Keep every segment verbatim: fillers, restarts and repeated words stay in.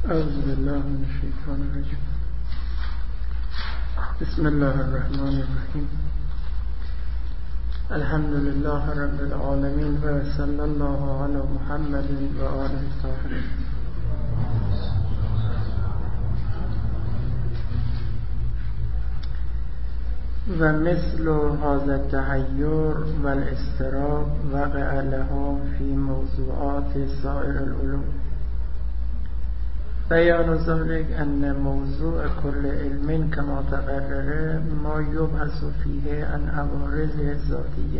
اعوذ بالله من الشیطان الرجیم. بسم الله الرحمن الرحیم. الحمد لله رب العالمین و صلی الله علی محمد و آله الطاهرین. و مثل هذا التحیر و الاضطراب وقع لهم فی موضوعات سائر العلوم. بیان ذلك ان موضوع كل علم كما تقرر ما يبحث فيه عن عوارض ذاتية،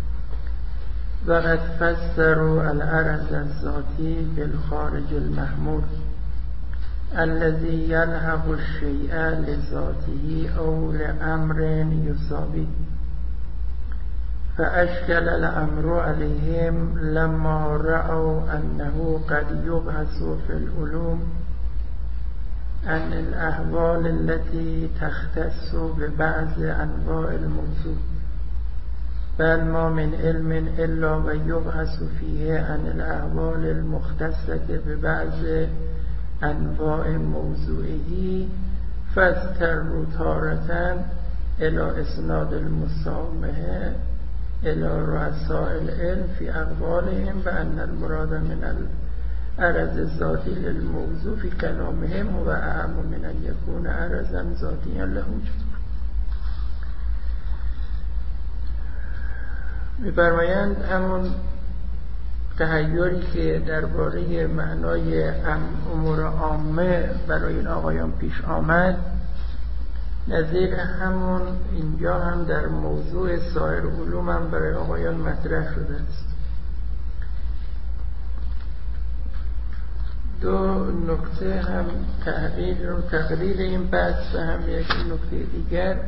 وقد فسروا العرض الذاتي بالخارج المحمول الذي يلحق الشيء لذاته أو لأمر يساوي، فأشكل الأمر عليهم لما رأوا أنه قد يبحث في العلوم عن الأحوال التي تختص ببعض أنواع الموضوع، بل ما من علم إلا ويبحث فيه عن الأحوال المختصة ببعض أنواع موضوعه، فاضطروا تارة إلى إسناد المسامحة إلى رؤساء العلم في أقوالهم بأن المراد من العرض الذاتي للموضوع في كلامهم هو أهم من أن يكون عرضا ذاتيا له وجود. می‌فرمایند همون تحیری که درباره معنای امور عامه برای این آقایان پیش آمد، نظیر همون اینجا هم در موضوع سایر علوم هم برای آقایان مطرح شده است. دو نکته هم تحریر و تقریر این بحث و هم یک نکته دیگر.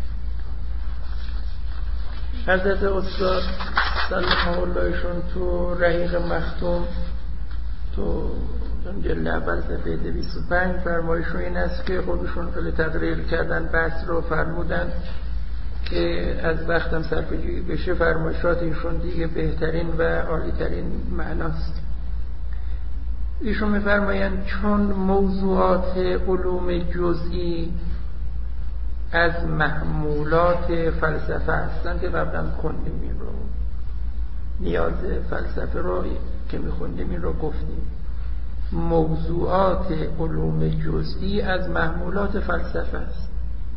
حضرت استاد سلام اللهشون تو رحیق مختوم تو جلد اول صفحه دویست و پنج فرمایشون این است که خودشون خیلی تقریر کردن، بحث رو فرمودن که از وقتم صرفه‌جویی بشه فرمایشات ایشون دیگه بهترین و عالی‌ترین معناست. ایشون می‌فرمایند چون موضوعات علوم جزئی از محمولات فلسفه هستند که قبلا خوندیم این رو، نیاز فلسفه رو که می‌خوندیم این رو گفتیم، موضوعات علوم جزئی از محمولات فلسفه است.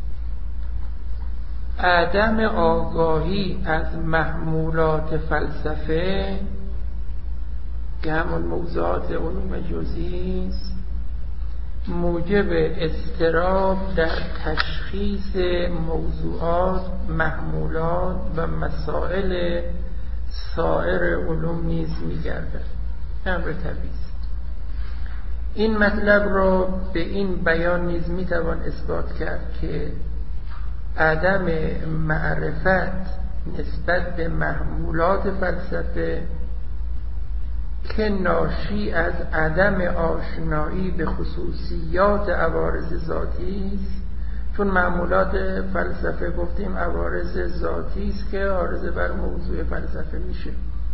عدم آگاهی از محمولات فلسفه که همون موضوعات علوم جزئی است موجب اضطراب در تشخیص موضوعات، محمولات و مسائل سایر علوم نیز می‌گردد. امر طبیعی است. این مطلب را به این بیان نیز می‌توان اثبات کرد که عدم معرفت نسبت به محمولات فلسفه که ناشی از عدم آشنایی به خصوصیات عوارض ذاتی است، چون معمولات فلسفه گفتیم عوارض ذاتی است که عارض بر موضوع فلسفه میشه.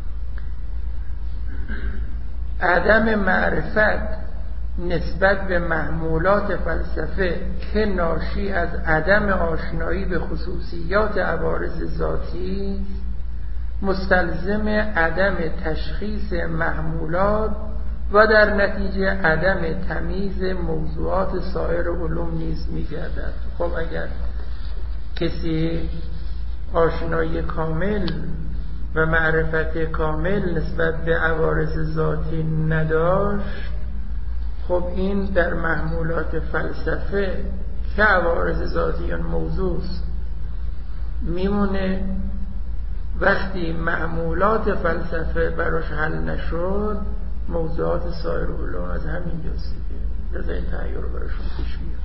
عدم معرفت نسبت به محمولات فلسفه که ناشی از عدم آشنایی به خصوصیات عوارض ذاتی است مستلزم عدم تشخیص محمولات و در نتیجه عدم تمییز موضوعات سایر علوم نیز می‌گردد. خب اگر کسی آشنایی کامل و معرفت کامل نسبت به عوارض ذاتی نداشت، خب این در محمولات فلسفه که عوارض ذاتیان موضوع است میمونه. وقتی معمولات فلسفه براش حل نشد، موضوعات سایر علوم از همین جاست دیگه لذا این تحیر رو براشون پیش میاد.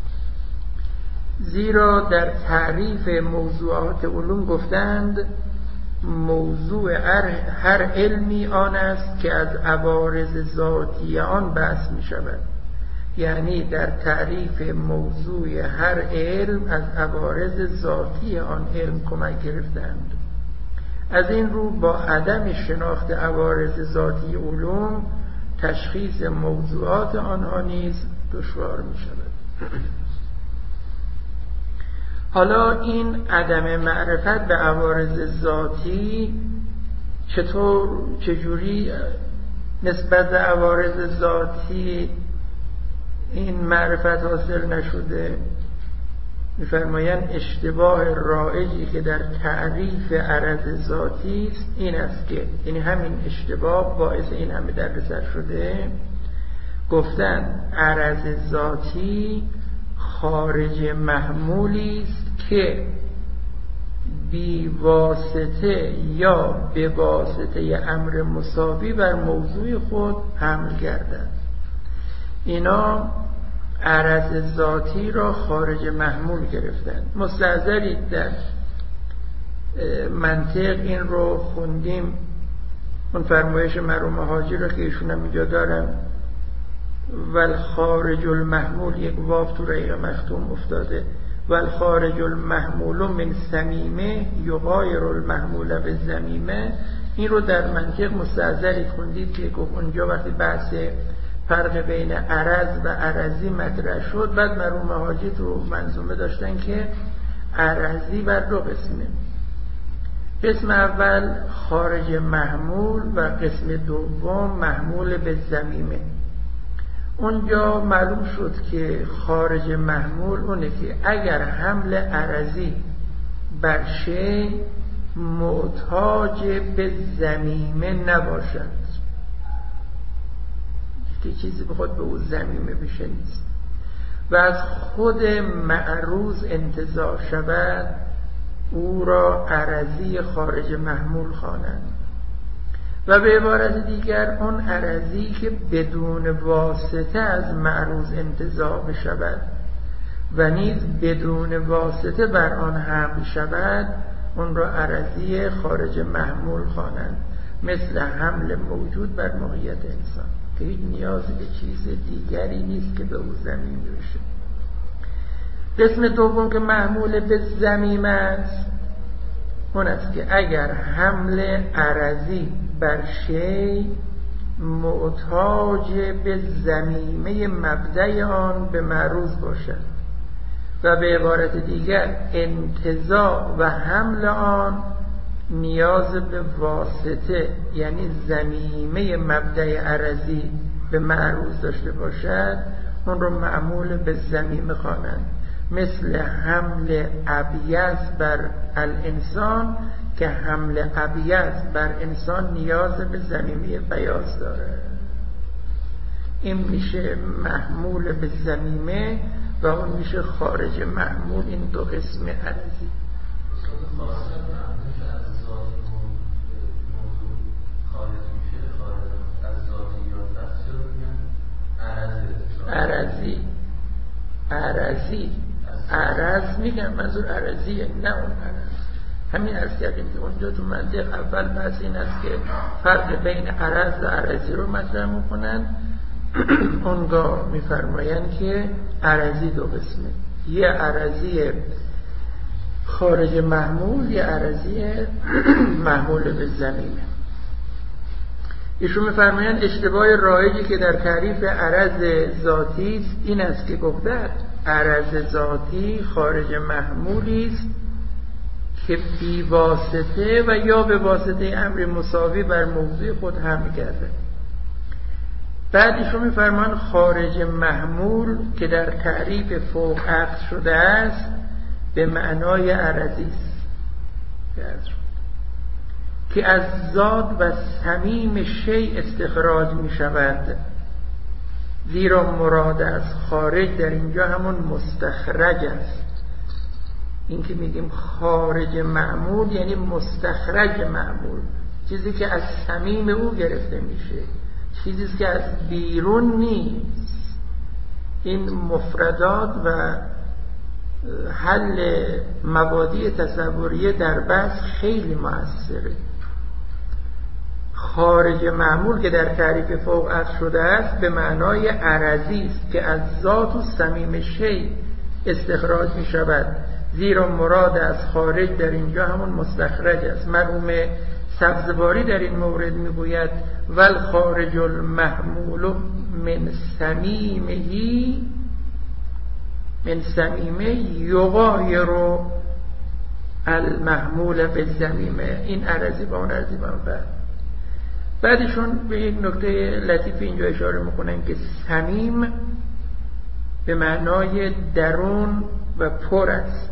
زیرا در تعریف موضوعات علوم گفتند موضوع هر علمی آن است که از عوارض ذاتی آن بحث می شود. یعنی در تعریف موضوع هر علم از عوارض ذاتی آن علم کمک گرفتند. از این رو با عدم شناخت عوارض ذاتی علوم تشخیص موضوعات آنها نیز دشوار می شود. حالا این عدم معرفت به عوارض ذاتی چطور چجوری نسبت به عوارض ذاتی این معرفت حاصل نشده؟ می‌فرمایند اشتباه رایجی که در تعریف عرض ذاتی است این است که یعنی همین اشتباه باعث این همه دردسر شده. گفتن عرض ذاتی خارج محمولی است که بی واسطه یا به واسطه امر مساوی بر موضوع خود حمل گردد. اینا عرض ذاتی را خارج محمول گرفتن. مستحضرید در منطق این رو خوندیم، اون فرمایش مرحوم حاجی رو که ایشون هم اینجا دارن، والخارج المحمول، یک واو تو رقیق مختوم افتاده، والخارج المحمول من سمیمه یغایر المحمول به زمیمه. این رو در منطق مستحضرید خوندید که اونجا وقتی بحث فرق بین عرض و عرضی مطرح شد، بعد مرحوم حاجی تو منظومه داشتن که عرضی بر دو قسمه، قسم اول خارج محمول و قسم دوم محمول به زمیمه. اونجا معلوم شد که خارج محمول اونه که اگر حمل عرضی بر شی محتاج به زمیمه نباشد، که چیزی به خود به او زمیمه بشه نیست و از خود معروض انتزاع شود، او را عرضی خارج محمول خوانند. و به عبارت دیگر اون عرضی که بدون واسطه از معروض انتزاع بشود و نیز بدون واسطه بر آن حمل شود، اون را عرضی خارج محمول خوانند، مثل حمل موجود بر ماهیت انسان که هیچ نیازی به چیز دیگری نیست که به او زمین بشه. قسم دوم که محمول به زمیم است، اون است که اگر حمل عرضی بر شی محتاج به زمیمه مبدأ آن به معروض باشد و به عبارت دیگر انتزاع و حمل آن نیاز به واسطه یعنی زمیمه مبدأ عرضی به معروض داشته باشد، اون رو معمول به زمیمه خوانند، مثل حمل ابیض بر الانسان که حمل ابیض بر انسان نیاز به زمیمه بیاض داره. این میشه محمول به زمیمه و اون میشه خارج محمول. این دو قسم عرضی. عرضی عرضی عرض میگم منظور عرضیه، نه اون عرض. همین عرض کردیم که اونجا تو منطق اول بحث این است که فرق بین عرض و عرضی رو مطرح میکنن. اونگاه میفرمایند که عرضی دو قسمه، یه عرضی خارج محمول، یه عرضی محمول به زمینه. ایشون میفرمایند اشتباه رایجی که در تعریف عرض ذاتی است این است که گفتند عرض ذاتی خارج محمولی است که بی واسطه و یا به واسطه امر مساوی بر موضوع خود حمل کرده. بعد ایشون میفرمایند خارج محمول که در تعریف فوق عقد شده است به معنای عرضی است که از ذات و صمیم شیء استخراج می شود، زیرا مراد از خارج در اینجا همون مستخرج است. این که میگیم خارج معمول یعنی مستخرج معمول، چیزی که از صمیم او گرفته میشه، چیزی که از بیرون نیست. این مفردات و حل مبادی تصوریه در بحث خیلی مؤثره. خارج معمول که در تعریف فوق عقد شده است به معنای عرضی است که از ذات و صمیم شیء استخراج می شود، زیرا مراد از خارج در اینجا همون مستخرج است. مرحوم سبزواری در این مورد می گوید والخارج المحمول من صمیمه من صمیمه یغایر المحمول به ضمیمه. این عرضی با اون عرضی با اون بعد بعدشون به یک نکته لطیف اینجا اشاره میکنن که صمیم به معنای درون و پر است.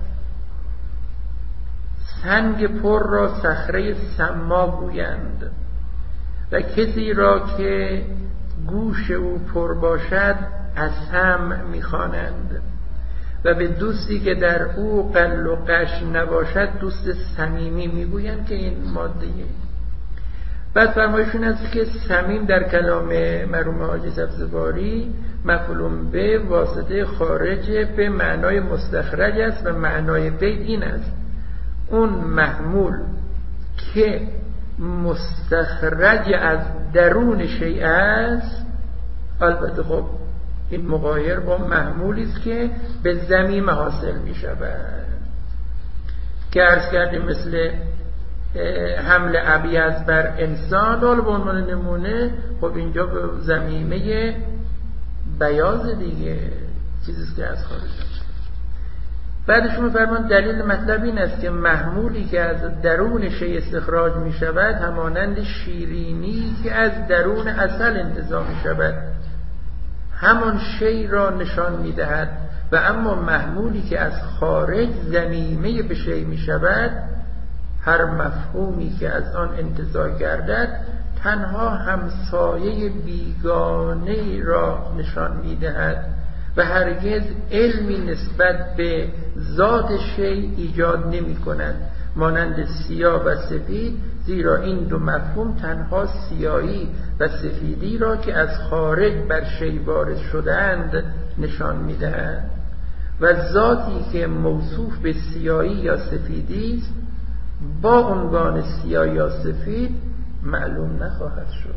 سنگ پر را صخره سما گویند و کسی را که گوش او پر باشد اصم میخوانند و به دوستی که در او قل و قش نباشد دوست صمیمی میگویند که این ماده. بعد فرمایشون است که صمیم در کلام مرحوم حاجی سبزواری مفعول به واسطه خارج به معنای مستخرج است و معنای بیت این است: اون محمول که مستخرج از درون شیء است. البته خب این مغایر با محمولی است که به ضمیمه حاصل می شود که عرض کردیم مثل حمل ابیض بر انسان. حالا به عنوان نمونه خب اینجا به ضمیمه بیاض دیگه، چیزیست که از خارج است. بعدشون فرمان دلیل مطلب این است که محمولی که از درون شیء استخراج می شود همانند شیرینی که از درون عسل انتزاع می شود همان شیء را نشان می دهد، و اما محمولی که از خارج ضمیمه به شیء می شود هر مفهومی که از آن انتزاع گردد تنها همسایه بیگانه را نشان می دهد و هرگز علمی نسبت به ذات شیء ایجاد نمی کند، مانند سیاه و سفید، زیرا این دو مفهوم تنها سیاهی و سفیدی را که از خارج بر شیء وارد شدند نشان می دهد و ذاتی که موصوف به سیاهی یا سفیدی است با عنوان سیاه یا سفید معلوم نخواهد شد.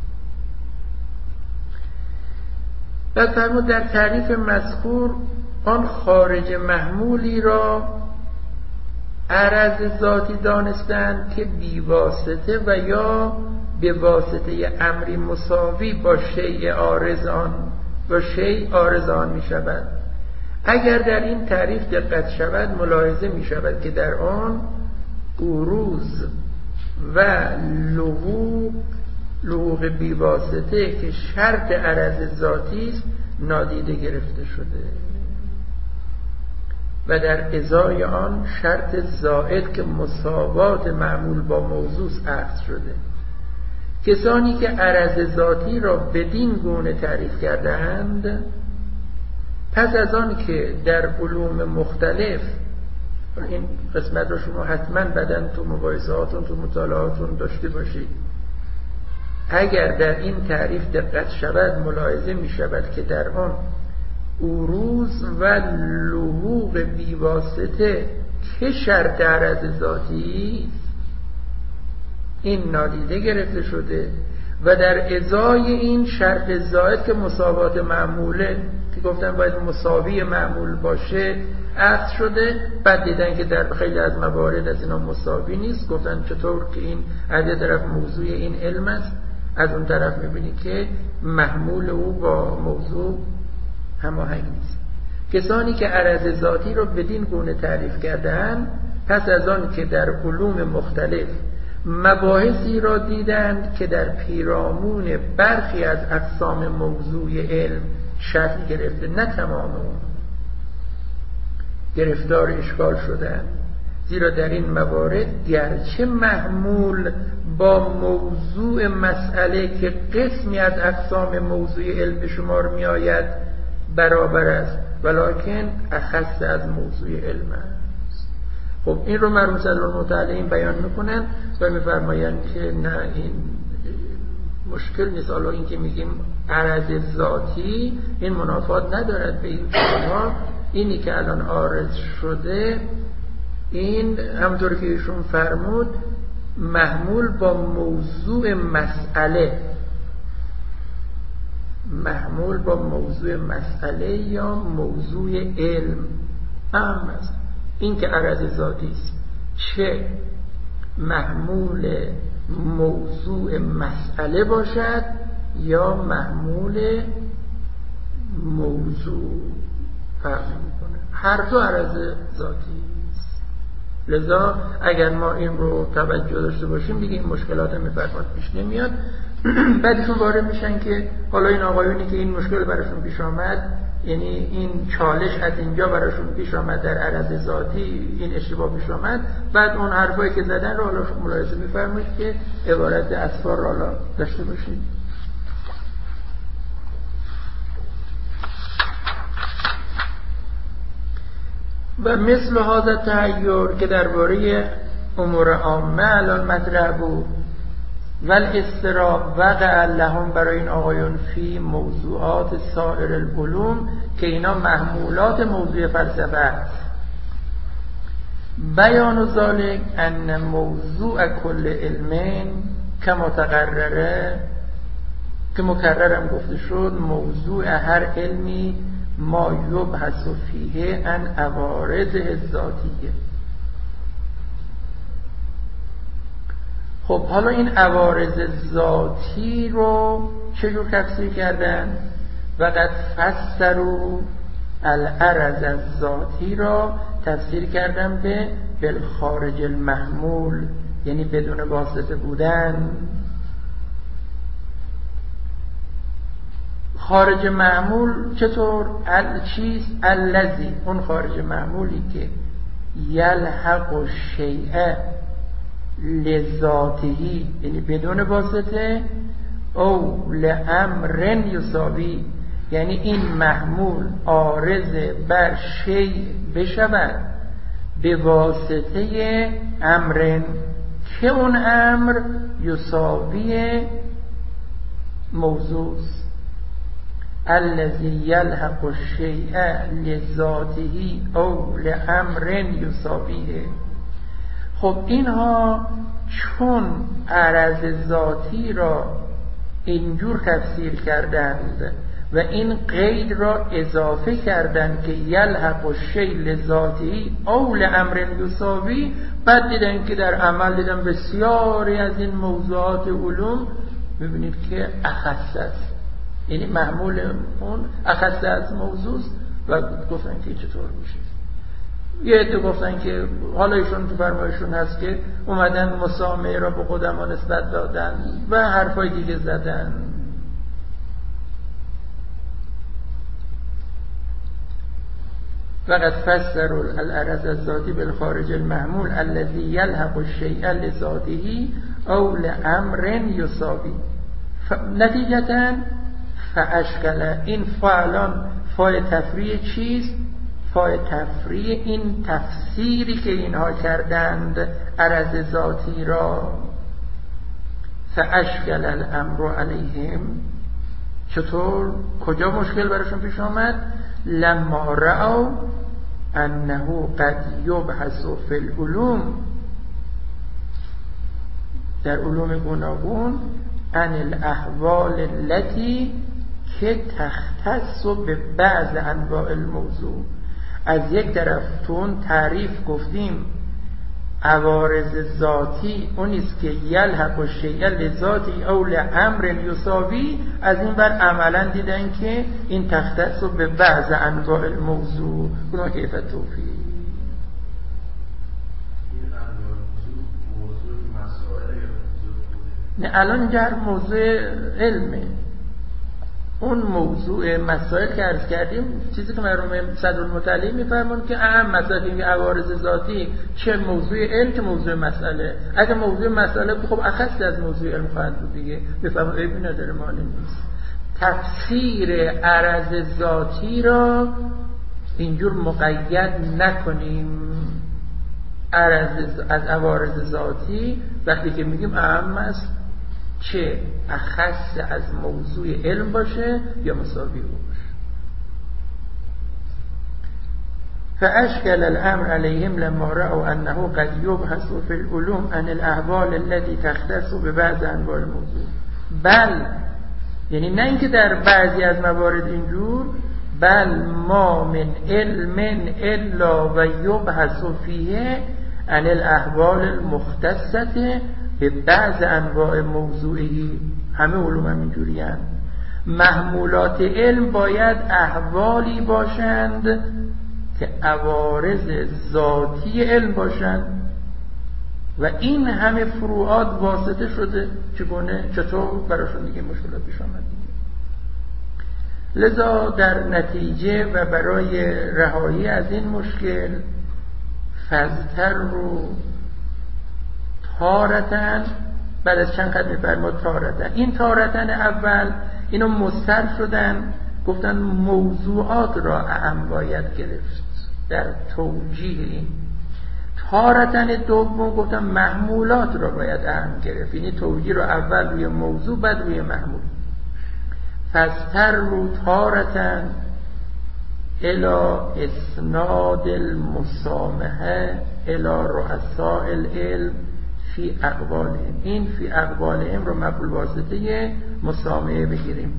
بعد فرمود در تعریف مذکور آن خارج محمولی را عرض ذاتی دانستند که بی واسطه و یا به واسطه امری مساوی با شیء عارض آن با شیء عارض آن می شود. اگر در این تعریف دقت شود ملاحظه می شود که در آن عروض و لحوق لحوق بی واسطه که شرط عرض ذاتی است نادیده گرفته شده و در ازای آن شرط زائد که مساوات معمول با موضوع اخذ شده. کسانی که عرض ذاتی را بدین گونه تعریف کردند پس از آن که در علوم مختلف، این قسمت رو شما حتما بعداً تو مباحثاتون تو مطالعاتون داشته باشید، اگر در این تعریف دقت شود ملاحظه می شود که در آن عروض و لحوق بیواسطه که شرط عرض ذاتی این نادیده گرفته شده و در ازای این شرط زائد که مساوات معموله که گفتن باید مساوی معمول باشه اخذ شده. بعد دیدن که در خیلی از موارد از اینا مساوی نیست، گفتن چطور که این از یه طرف موضوع این علم است، از اون طرف میبینی که محمول او با موضوع هماهنگ نیست. کسانی که عرض ذاتی را بدین گونه تعریف کردند پس از آن که در علوم مختلف مباحثی را دیدند که در پیرامون برخی از اقسام موضوع علم شکل گرفته، نه تمام اون، گرفتار اشکال شدند، زیرا در این موارد گرچه محمول با موضوع مسئله که قسمی از اقسام موضوع علم به شمار می آید برابر است ولکن اخص از موضوع علم است. خب این رو مرحوم صلی الله علیه و بیان میکنن و میفرمایند که نه، این مشکل نیست. حالا این که میگیم عرض ذاتی این منافات ندارد به این فرما، اینی که الان عارض شده این همطور که ایشون فرمود محمول با موضوع مسئله، محمول با موضوع مسئله یا موضوع علم هم است. این که عرض ذاتی است چه محمول موضوع مسئله باشد یا محمول موضوع فرق میکنه. هر دو عرض ذاتی است. لذا اگر ما این رو توجه داشته باشیم دیگه این مشکلات میفرماد پیش نمیاد. بعدشون وارد میشن که حالا این آقایونی که این مشکل براشون پیش آمد، یعنی این چالش از اینجا براشون پیش آمد در عرض ذاتی، این اشتباه پیش آمد، بعد اون حرفایی که زدن رو حالا ملاحظه می‌فرمایید که عبارت اسفار رو حالا داشته باشید. و مثل هذا تحیر که درباره امور عامه الان مطرح بود، ول استراب وقع لهم برای این آقایون فی موضوعات سایر العلوم که اینا محمولات موضوع فلسفه است. بیان ذالک ان موضوع کل علم که متقرره که مکررم گفته شد، موضوع هر علمی ما یبحث فیه عن عوارضه الذاتیه. خب حالا این عوارض ذاتی رو چجور تفسیر کردن؟ وقد فسروا العرض الذاتی را تفسیر کردن به بالخارج المحمول، یعنی بدون واسطه بودن. خارج محمول چطور؟ ال چیست؟ الذی، اون خارج محمولی که یلحق الشیء لذاتهی، یعنی بدون واسطه، او لامر یساوی، یعنی این محمول عارض بر شیء بشود به واسطه امر که اون امر یساوی موضوع الذی یلحق الشیء لذاته او لامر یساویه. خب اینها چون عرض ذاتی را اینجور تفسیر کردند و این قید را اضافه کردند که یلحق الشیء لذاته او لامر یساوی، بعد دیدن که در عمل دیدن بسیاری از این موضوعات علوم میبینید که اخص است، یعنی محمول اون اخص از موضوع است و گفتن که چطور میشه. یه عده گفتن که حالا ایشون تو فرمایشون هست که اومدن مسامعه را به قدما نسبت دادن و حرفای دیگه زدن. وقد فسروا العرض الذاتی بالخارج المحمول الذي يلحق الشيء لذاته او لامر يساوي. نتیجتا فاشکل، این فعلان فای تفریع چیست؟ فای تفریع این تفسیری که اینها کردند عرض ذاتی را. فاشکل الامر علیهم، چطور؟ کجا مشکل براشون پیش آمد؟ لما رأوا انه قد یبحث فی العلوم، در علوم گوناگون، عن الاحوال التي که تختص به بعض انواع الموضوع. از یک طرف تون تعریف گفتیم عوارض ذاتی اونیست که یلحق الشیء لذاتی او لامر یساوی، از این بر عملا دیدن که این تختص به بعض انواع الموضوع. اونا کیف توفیق نه، الان اینجا موضوع علمه. اون موضوع مسائل که عرض کردیم، چیزی که مرحوم صدرالمطلع میفرمون که اهم مسائل که عوارض ذاتی چه موضوع علم که موضوع مسئله. اگه موضوع مسئله خب اخص از موضوع علم خواهد بود دیگه، بفرمون عیبی نداره، مانع نیست. تفسیر عرض ذاتی را اینجور مقید نکنیم. عرض از عوارض ذاتی وقتی که میگیم اهم است، چه اخص از موضوع علم باشه یا مساوی او باشه. فاشکل الامر علیهم لما رأوا انه قد یبحث فی العلوم عن الاحوال التي تختص ببعض انواع الموضوع. بل، یعنی نه اینکه در بعضی از موارد اینجور، بل ما من علم الا و یبحث فیه عن الاحوال المختصه به بعض انواع موضوعی، همه علوم هم اینجوری هستند، محمولات علم باید احوالی باشند که عوارض ذاتی علم باشند و این همه فروعات واسطه شده، چگونه چطور براشون دیگه مشکلات پیش آمد دیگه. لذا در نتیجه و برای رهایی از این مشکل فضتر رو تارتن، بعد از چند خط می‌فرماد تارتن، این تارتن اول اینو مستر شدن، گفتن موضوعات را اهم باید گرفت در توجیه این. تارتن دوم گفتن محمولات را باید اهم گرفت، یعنی توجیه را اول روی موضوع بعد روی محمول. فستر رو تارتن الى اسناد المسامحه الى رؤساء العلم فی اقوالهم. این فی اقوالهم رو مفعول واسطه مسامحه بگیریم.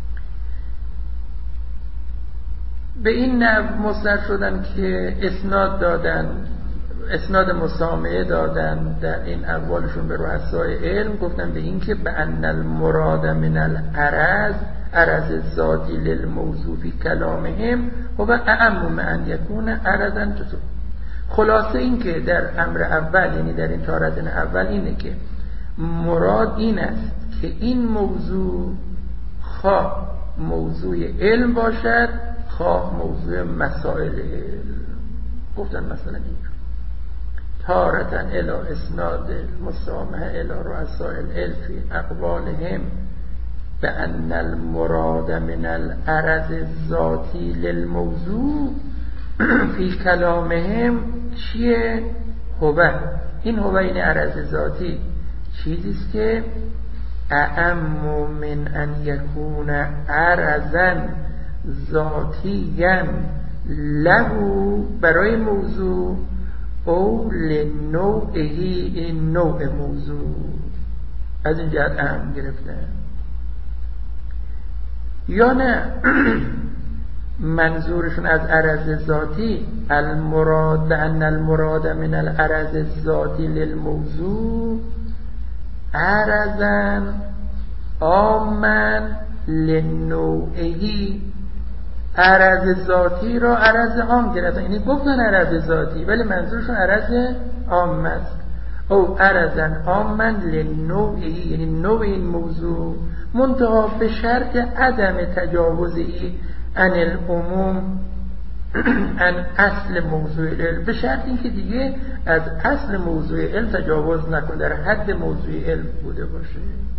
به این نحو مصدر شدن که اسناد دادن، اسناد مسامحه دادن در این اقوالشون به رؤسای علم، گفتن به این که به ان المراد من العرض عرض ذاتی للموضوع فی کلامهم و اعم من ان یکون عرضا جزء. خلاصه این که در امر اول، یعنی در این تارتن اول، اینه که مراد این است که این موضوع خواه موضوع علم باشد خواه موضوع مسائل علم. گفتن مثلا اینجور تارتن الی اسناد مسامحه الی رؤساء العلم فی اقوالهم بأن المراد من العرض الذاتی للموضوع فی کلامهم چیه؟ هو. این هو این عرض ذاتی چیزیست که اعم من ان یکون عرضا ذاتیا له برای موضوع او لنوعهی، این نوع موضوع از این جهت اهم گرفته، یا نه منظورشون از عرض ذاتی المراد ان المراد من العرض الذاتی للموضوع عرضا عاما لنوعهی. عرض ذاتی را عرض عام گرفتن، یعنی گفتن عرض ذاتی ولی منظورشون عرض عام است. او عرضا عاما لنوعهی، یعنی نوع این موضوع، منتها به شرط عدم تجاوزی عن العموم عن اصل موضوع علم، به شرط اینکه دیگه از اصل موضوع علم تجاوز نکنه، در حد موضوع علم بوده باشه.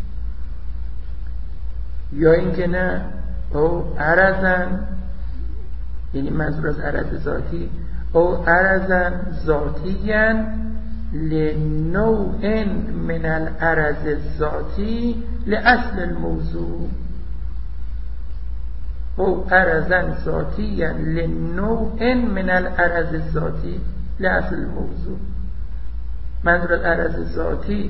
یا اینکه نه او عرضا، یعنی منظور از عرض ذاتی او عرضا ذاتیا لنوع من العرض الذاتی لاصل الموضوع او عرضا ذاتیا لنوع من العرض الذاتی لاصل الموضوع. منظور از عرض ذاتی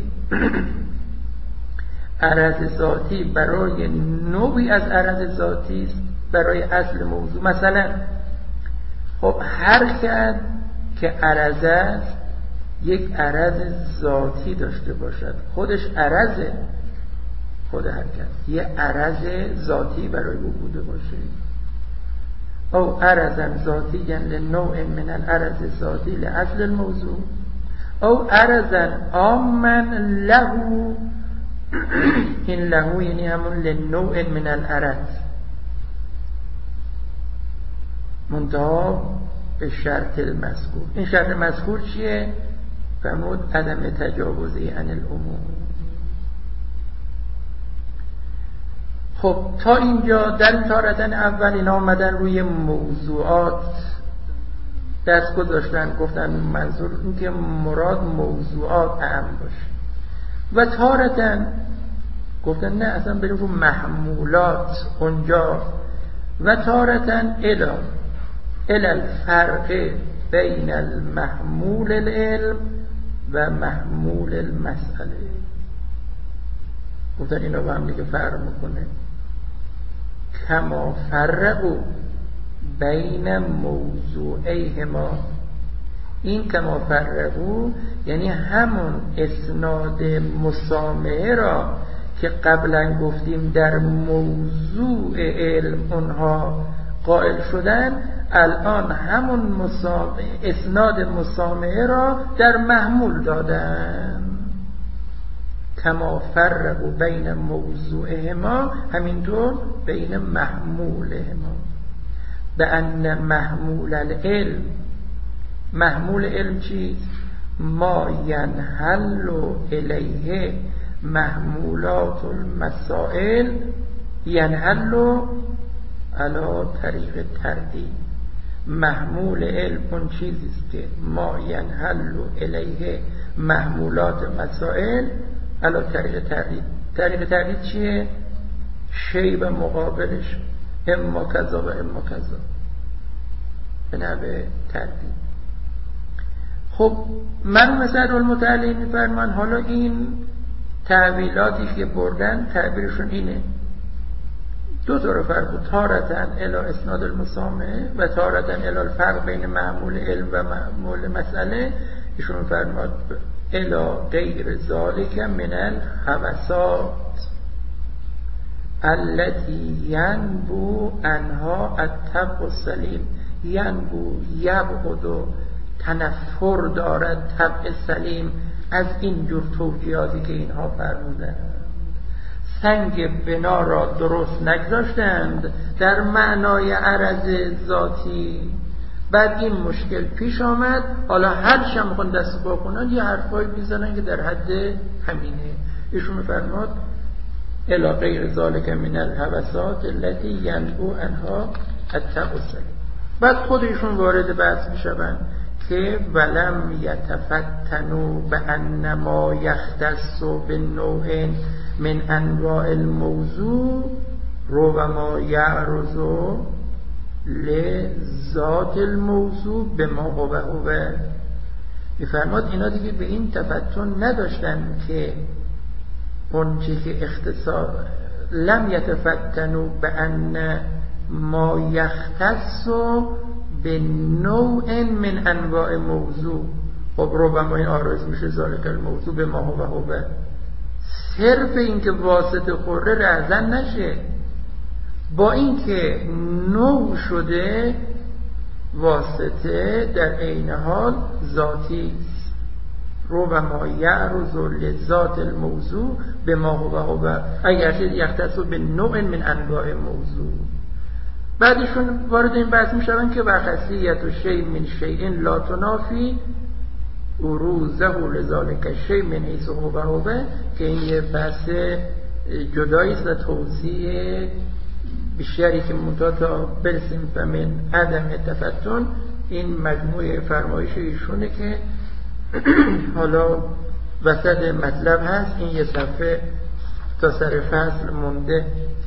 عرض ذاتی برای نوعی از عرض ذاتی است برای اصل موضوع. مثلا خب حرکت که عرض است یک عرض ذاتی داشته باشد، خودش عرضه، خود حرکت یه عرض ذاتی برای او بوده باشه. او عرضا ذاتی یعنی نوع من العرض ذاتی لاصل الموضوع او عرضا عاما له، این له یعنی همون لنوع من العرض، منتها به شرط مذکور. این شرط مذکور چیه؟ فرمود عدم تجاوزی عن العموم. خب تا اینجا در تارتن اول اینا آمدن روی موضوعات دست گذاشتن، گفتن منظور این که مراد موضوعات اهم باشه، و تارتن گفتن نه اصلا بریم رو محمولات اونجا، و تارتن الی الی الفرق بین المحمول العلم و محمول المسئله. گفتن اینا با هم دیگه فرق میکنه. کما فرقوا بین موضوعیهما، این کما فرقو یعنی همون اسناد مسامعه را که قبلا گفتیم در موضوع علم اونها قائل شدن، الان همون مسامعه اسناد مسامعه را در محمول دادن. کما فرقو بین موضوعهما، همینطور بین محمولهما. به ان محمول العلم، محمول علم چیست؟ ما ینحل الیه محمولات المسائل، ینحل علی طریق تردید. محمول علم اون چیزیست که ما ینحل الیه محمولات مسائل علی طریق تردید. طریق تردید چیه؟ شی به مقابلش، اما کذا و اما کذا، به نحو تردید. خب من مثلا المتعلی میفرمان حالا این تعبیلاتی که بردن تعبیرشون اینه، دو طور فرق بود، تارتن الی اسناد المسامعه و تارتن الی الفرق بین معمول علم و معمول مسئله. ایشون فرماد الی غیر ذالک من الهوسات التي ینبو عنها الطبع السلیم. ینبو یبعد، تنفر دارد طبع سلیم از این جور توجیهاتی که اینها فرمودند. سنگ بنا را درست نگذاشتند در معنای عرض ذاتی. بعد این مشکل پیش آمد، حالا هر شم میخوان دست پا کنن یه حرفایی بیزنن که در حد همینه. ایشون میفرماد الی غیر ذالک من الهوسات التي ینبو عنها الطبع السلیم. بعد خود ایشون وارد بحث میشوند که ولم یتفتنوا بان ما یختص بالنوع من انواع الموضوع ربما یعرض لذات الموضوع بما هو هو. میفرماد اینا دیگه به این تفتن نداشتن که اون چی که اختصاص، لم یتفتنوا بان ما یختص به نوع من انواع موضوع. خب ربما این آرز میشه ذالک الموضوع به ما هو هو، صرف این که واسطه خوره رهزن نشه، با این که نوع شده واسطه در عین حال ذاتی است. ربما یعرض لذات الموضوع به ما هو هو اگرچه یختص به نوع من انواع موضوع. بعدشون وارد این بحث میشون که وخاصیت و شیء من شیء لا تنافی اروزه لذالک شیء من حیث هو هو، که این یه بحث جدایی است و توضیح بیشتری که منتها تا برسیم به من عدم تفتن. این مجموعه فرمایش ایشونه که حالا وسط مطلب هست، این یه صفحه تا سر فصل مونده.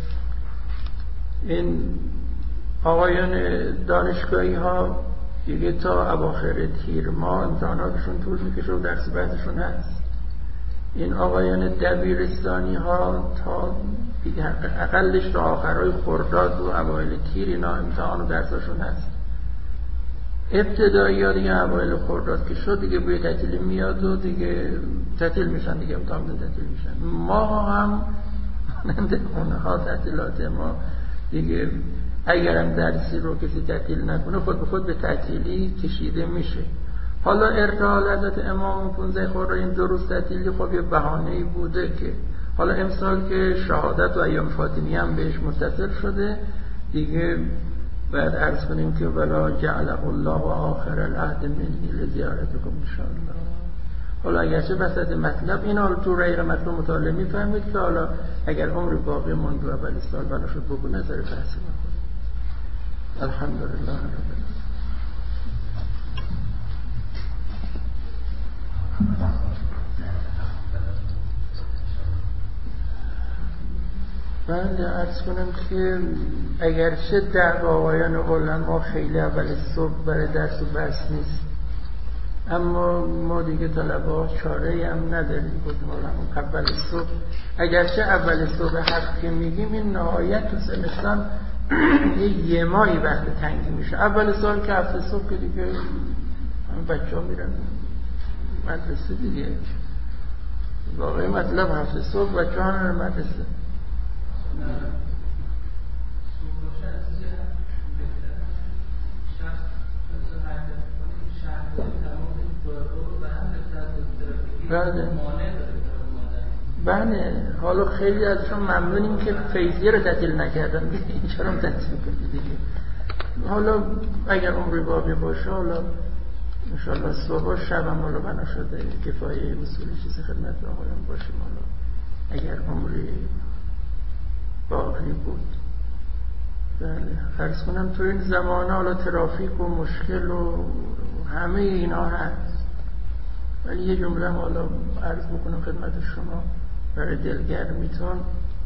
این آقایان دانشگاهی ها دیگه تا اواخر تیر ماه امتحاناتشون طول میکشه و درس بحثشون هست. این آقایان دبیرستانی ها تا دیگه اقلش تا آخرهای خرداد و اوایل تیر اینا امتحان و درسشون هست. ابتدایی ها دیگه اوایل خرداد که شد دیگه بوی تعطیلی میاد و دیگه تعطیل میشن، دیگه امتحان تعطیل میشن. ما هم مانند اونها تعطیلات ما دیگه اگرم درسی رو کسی تعطیل نکنه خود به خود به تعطیلی کشیده میشه. حالا ارتحال حضرت امام پونزده خرداد این دو روز تعطیلی خب یه بهانه‌ای بوده که حالا امسال که شهادت و ایام فاطمی هم بهش متصل شده دیگه باید عرض کنیم که ولا جعله الله و آخر العهد منی لزیارتکم انشاءالله. حالا اگرچه وسط مطلب این حال تو غیر مطلب مطالعه میفهمید که حالا اگر عمر باقی موند و اول سال بنا شد بگو نظر بحث بکنید. الحمدلله رب العالمین. بله عرض کنم که اگرچه دعوا آقایان علما خیلی اول صبح برای درس و بحث نیست، اما ما دیگه طلبا چاره هم نداریم. گفتم اول صبح، اگرچه اول صبح حق که میگیم این نهایت تو زمستان یه یه ماهی وقت تنگی میشه. اول سال که هفته صبح که دیگه همه بچه ها میرن مدرسه دیگه. واقعی مطلب هفته صبح بچه ها میرن مدرسه. بله بله. حالا خیلی ازشون ممنونیم که فیضیه رو تعطیل نکردن، این چرا هم تعطیل کنید دیگه. حالا اگر عمری باقی باشه، حالا انشاءالله صبح و شب هم حالا بنا شده کفایه اصولی چیز خدمت آقایان باشیم. حالا اگر عمری باقی بود. بله فرض کنم تو این زمانه حالا ترافیک و مشکل و همه اینا هست، ولی یه جمله حالا عرض بکنم خدمت شما برای دلگرمیتون.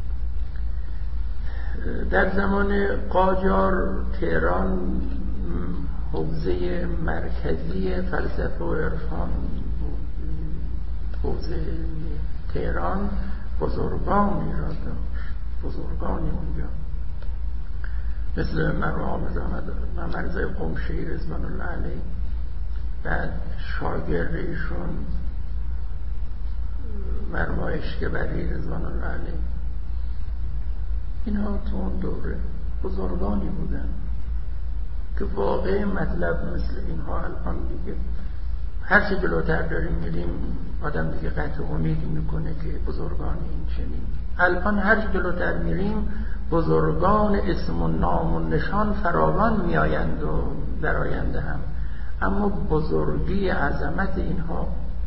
در زمان قاجار تهران حوزه مرکزی فلسفه و عرفان بود. حوزه تهران بزرگانی را داشت، بزرگانی اونجا مثل مرحوم حافظ محمد رضا قمشه‌ای رضوان الله علیه. بعد شاگرد ایشون مرحوم اشکبری رضوان الله علیه. اینها تو اون دوره بزرگانی بودن که واقعی مطلب مثل اینها الان دیگه هر چه جلوتر داریم میریم آدم دیگه قطع امید میکنه که بزرگان این چنین. الان هر چه جلوتر میریم بزرگان اسم و نام و نشان فراوان میآیند و در آینده هم، اما بزرگی عظمت اینها.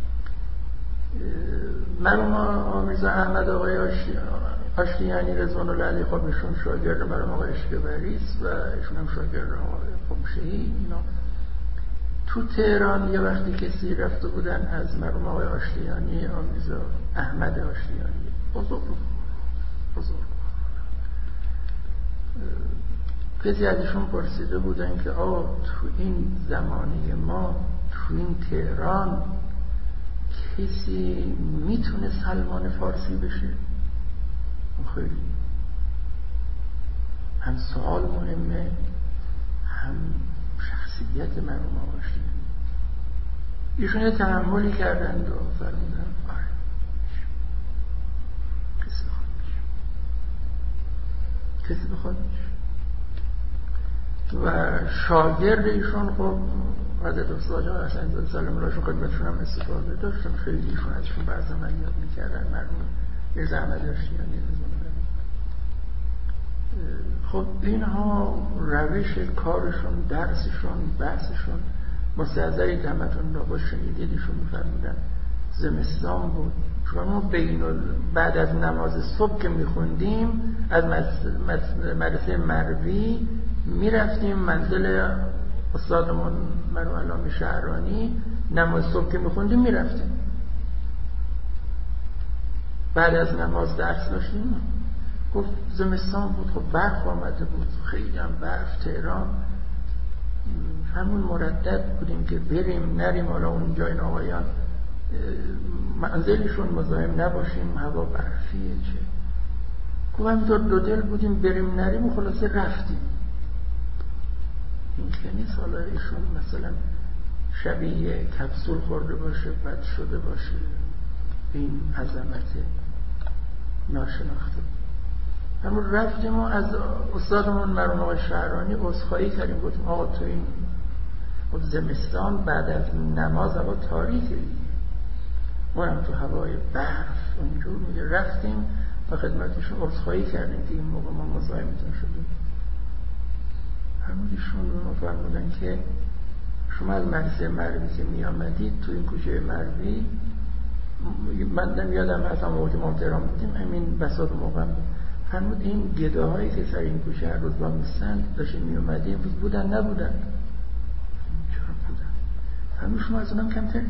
مرحوم آمیزا احمد آقای آشتیانی رضوان الله علیه، خب ایشون شاگرد مرحوم آقای اشکبری است و ایشون هم شاگرد آقای قمشه‌ای. اینا تو تهران یه وقتی کسی رفته بودن از مرحوم آقای آشتیانی، آمیزا احمد آشتیانی، بزرگ بزرگ کسی ازشون پرسیده بودن که آقا تو این زمانه ما تو این تهران کسی میتونه سلمان فارسی بشه؟ خیلی هم سوال مهمه، هم شخصیت مرحوم آقا آشتیانی. ایشون یه تحملی کردند و فرمودن آره کسی بخواد میشه، کسی بخواد میشه. و شاگرد ایشون خب حضرت استاد جان حسن زاده سلام الله علیه خدمتشون هم استفاده داشتن، خیلی ایشون ازشون بعضا من یاد میکردن. مرحوم میرزا احمد آشتیانی خب اینها روش کارشون، درسشون، بحثشون مستحضرید همتون را با شنیدید. ایشون میفرمودن زمستان بود، چون ما بین بعد از نماز صبح که میخوندیم از مدرسه مروی میرفتیم منزل استادمون مرحوم علامه شهرانی، نماز صبح که میخوندیم میرفتیم، بعد از نماز درس داشتیم. گفت زمستان بود، خب برف آمده بود، خیلی هم برف تهران، همون مردد بودیم که بریم نریم، حالا اونجا این آقایان منزلشون مزاحم نباشیم، هوا برفیه چه. گفت همینطور دو دل بودیم بریم نریم و خلاصه رفتیم. این که نیست حالا ایشون مثلا شبیه کپسول خورده باشه، بد شده باشه، این عظمت ناشناخته. همون رفتیم و از استادمون مرحوم آقای شهرانی عذرخواهی کردیم، گفتیم آقا تو این زمستان بعد از نماز هوا تاریکه، ما هم تو هوای برف اونجور میگه رفتیم و خدمتشون عذرخواهی کردیم که این موقع ما مزاحمتون شدیم. همونیشون به ما فرمودن که شما از مدرسه مروی که می آمدید تو این کوچه مروی، من یادم هست هم موقع که ما تهران بودیم همین بساط موقع فرمود این گداهایی که سر این کوچه هر روز با میستن داشتیم می اومدیم بودن نبودن؟ چرا بودن؟ فرمود شما از اونم کمتری،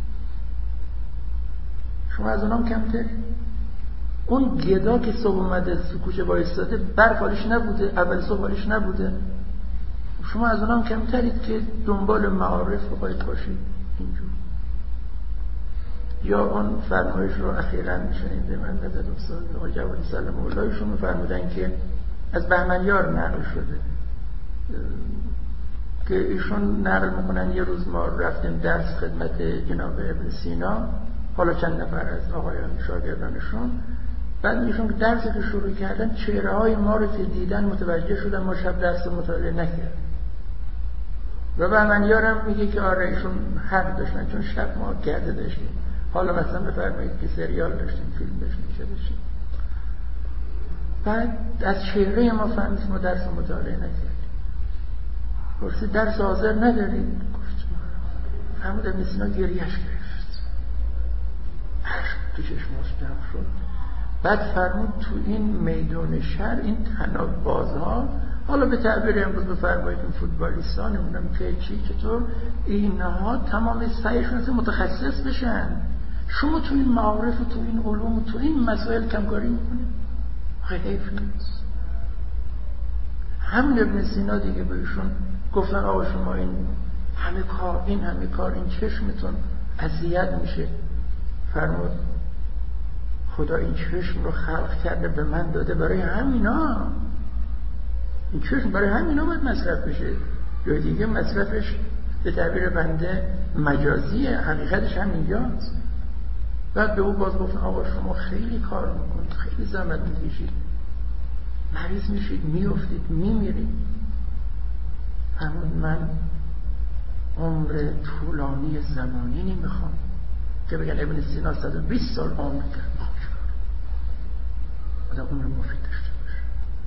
شما از اونم کمتری. اون گدا که صبح اومده تو کوچه وایستاده برف حالش نبوده، اول صبح حالش نبوده، شما از اونم کمترید که دنبال معارف بخواید باشید اینجور. یا اون فرمایش رو اخیراً شنیده من نظر استاد آقای جوادی سلام الله ایشون فرمودن که از بهمنیار نقل شده که ایشون نقل میکنن یه روز ما رفتیم درس خدمت جناب ابن سینا، حالا چند نفر از آقایان شاگردانشون، بعد ایشون درسی که شروع کردن چهره های ما رو که دیدن متوجه شدن ما شب درس مطالعه نکردیم و بعد یارم میگه که آره ایشون حق داشتن چون شب ما گرده داشتیم، حالا مثلا بفرمایید که سریال داشتیم، فیلم داشتیم، چه داشتیم. بعد از چهره ما فهمید ما درس مطالعه نکردیم. پرسید درس حاضر ندارید؟ گفت فرمود ابن سینا گریهش گرفت، عشق تو چشماش جمع شد. بعد فرمود تو این میدون شهر این طناب بازها، حالا به تعبیر امروز بفرمایید این فوتبالیستان نمیدونم که چی چطور، اینها تمام سعیشون است متخصص بشن. شما تو این معارف و تو این علوم و تو این مسائل کمکاری میکنید، حیف نیست. همین ابن سینا دیگه بهشون گفتن آقا شما این همه کار این همه کار این چشمتون اذیت میشه. فرمود خدا این چشم رو خلق کرده به من داده برای همینا، این چشم برای همینا باید مصرف بشه، جای دیگه مصرفش به تعبیر بنده مجازیه، حقیقتش هم اینجاست. بعد به او باز گفتن آقا شما خیلی کار میکنید، خیلی زحمت میکشید، مریض میشید، میافتید، میمیرید. فرمود من عمر طولانی زمانی نمیخوام که بگن ابن سینا صد و بیست سال عمر کرد، آدم عمر مفید داشته باشه.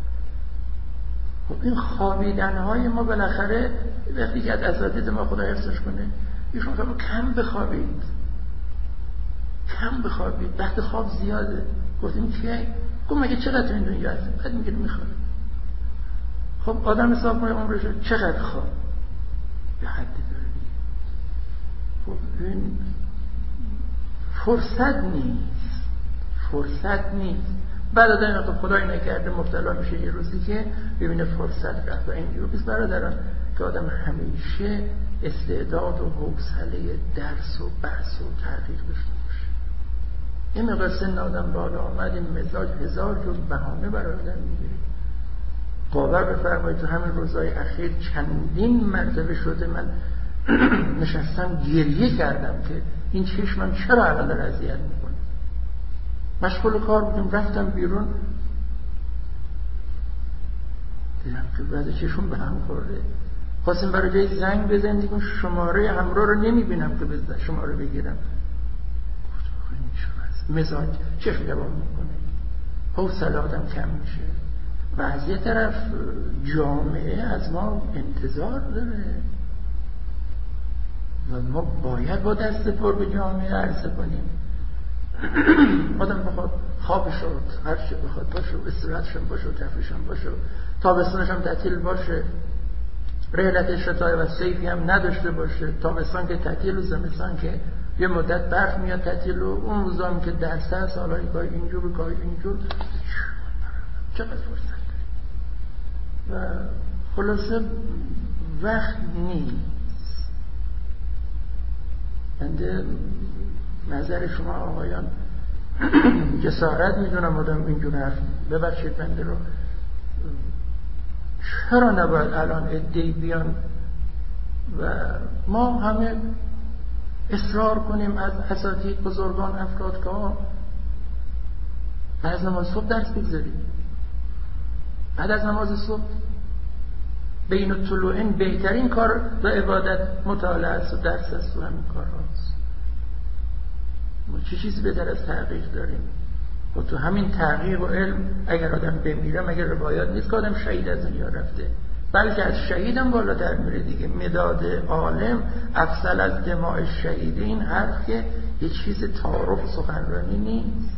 خب این خوابیدنهای ما بالاخره وقتی که از اساتید ما خدا حفظش کنه ایشون فرمود کم بخوابید، کم بخوابید، وقت خواب زیاده. گفتیم که گفت مگه چقدر تو این دنیا هستیم؟ بعد میگه میخوابید. خب آدم حساب کنه عمرش چقدر خواب به حدی داره دیگه. خب این فرصت نیست، فرصت نیست. بعد آدم خب خدای نکرده مبتلا میشه یه روزی که ببینه فرصت رفت و اینجور بیست. برادران که آدم همیشه استعداد و حوصله درس و بحث و تحقیق داشته باشه. این مقدار سن آدم بالا آمد این مزاج هزار جور بهانه برای آدم میگیره. باور بفرمایید تو همین روزهای اخیر چندین مرتبه شده من نشستم گریه کردم که این چشمم چرا الان داره اذیت میکنه. مشغول کار بودیم رفتم بیرون دیدم که بعد چشم به هم خورده. خواستم برای جای زنگ بزنم دیگه شماره همراه رو نمیبینم که بزنم شماره بگیرم. گفت آخه این چرا مزاج چشم دوام میکنه، حوصله آدم کم میشه و از یه طرف جامعه از ما انتظار داره و ما باید با دست پر به جامعه عرضه کنیم. آدم بخواد خوابش رو هر چی بخواد باشه، استراحتش هم باشه، تفریحش هم باشه، تابستونش هم تعطیل باشه، رحلت شتای و صیفی هم نداشته باشه، تابستان که تعطیل و زمستان که یه مدت برف میاد تعطیل و اون روزا هم که درس هست حالا گاهی اینجور و گاهی اینجور. چقدر فرصت داره و خلاصه وقت نیست. بنده نظر شما آقایان جسارت میدونم آدم اینجور حرف ببخشید بنده رو، چرا نباید الان عده‌ای بیان و ما همه اصرار کنیم از اساتید بزرگان افراد که بعد از نماز صبح درس بگذاریم، بعد از نماز صبح بین الطلوعین بهترین کار و عبادت مطالعه است و درس است و همین کار هاست. ما چه چیزی بهتر از تحقیق داریم؟ و تو همین تحقیق و علم اگر آدم بمیره مگر روایات نیست که آدم شهید از دنیا رفته، بلکه از شهیدم بالاتر میره دیگه. مداد عالم افضل از دماء شهید. این حرف که یه چیز تعارف سخنرانی نیست.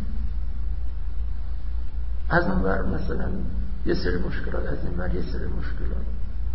از اون ور مثلا یه سری مشکلات، از این ور یه سری مشکلات.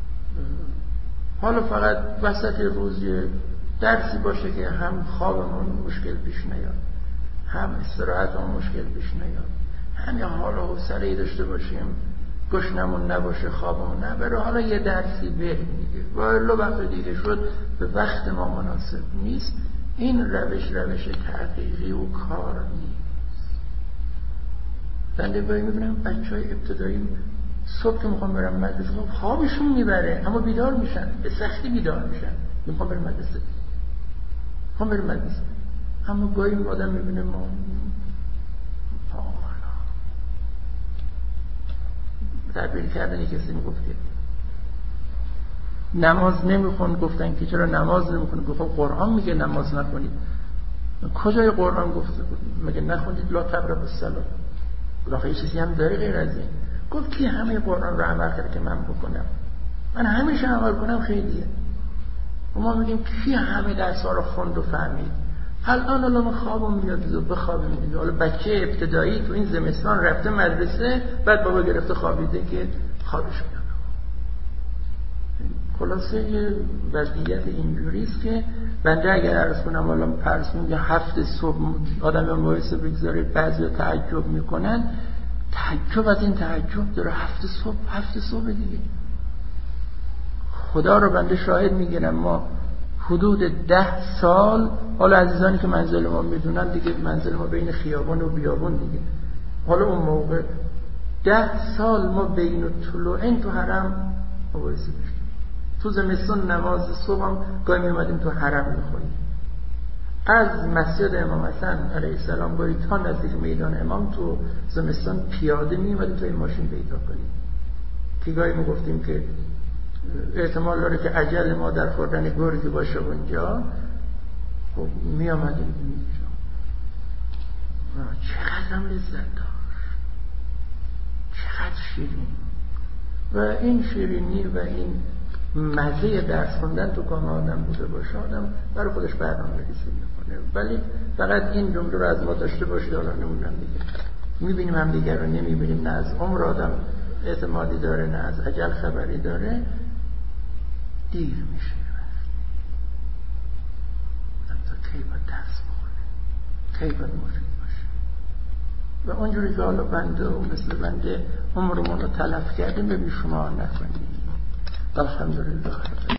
حالا فقط وسط روز یه درسی باشه که هم خوابمون مشکل پیش نیاد، هم استراحتمون مشکل پیش نیاد، هم یه حال و حوصله‌ای داشته باشیم، گشنمون نباشه، خوابمون نبره، حالا یه درسی بریم دیگه. والا وقت دیگه شد به وقت ما مناسب نیست. این روش روش تحقیقی و کار نیست. بنده باید میبینم بچه های ابتدایی صبح که میخوام برم مدرسه خوابشون میبره اما بیدار میشن، به سختی بیدار میشن، میخوام برم مدرسه میخوام برم مدرسه اما گاهی آدم میبینه ما تعبیر کردن کسی میگفت که نماز نمیخون، گفتن که چرا نماز نمیخونی؟ گفت قرآن میگه نماز نخونید. کجای قرآن گفته بود مگه نخوندید لا تقربوا الصلاة؟ بلاخره چیزی هم داره غیر از این؟ گفت کی همه قرآن رو عمل کرده که من بکنم؟ من همیشه عمل کنم خیلیه. و ما میگیم کی همه درس‌ها رو خوند و فهمید؟ الان الان خوابم میاد و بخوابیم دیگه. حالا بچه ابتدایی تو این زمستان رفته مدرسه، بعد بابا گرفته خوابیده که خوابش میاد. خلاصه وضعیت اینجوری است که بنده اگر عرض کنم الان فرض کنم یه هفت صبح آدم وایس بگذاره، بعضی تعجب میکنن، تعجب از این تعجب داره. هفت صبح هفت صبح دیگه خدا رو بنده شاهد میگیرم ما حدود ده سال، حالا عزیزانی که منزل ما میدونن دیگه، منزل ما بین خیابان و بیابان دیگه، حالا اون موقع ده سال ما بین طلوعین تو حرم مبایسه داشتیم. تو زمستان نماز صبح هم گاهی میومدیم تو حرم میخونیم. از مسجد امام حسن علیه السلام گاهی تا نزدیک میدان امام تو زمستان پیاده میومدیم تا این ماشین پیدا کنیم که گاهی میگفتیم که احتمال داره که اجل ما در خوردن گرگی باشه اونجا. خب می آمدیم اینجا چقدر هم لذت داشت، چقدر شیرین. و این شیرینی و این مزه درس خوندن تو کام آدم بوده باشه، آدم برای خودش برنامه ریزی میکنه. ولی فقط این جمله رو از ما داشته باشید، حالا نمونم دیگه میبینیم هم دیگر رو نمیبینیم، نه از عمر آدم اعتمادی داره نه از اجل خبری داره، دیر میشه تا کی باید درس بخونه، کی باید مفید باشه. و اونجوری که حالا بنده و مثل بنده عمرمون رو تلف کردیم، ببین شما نکنید. الحمدلله.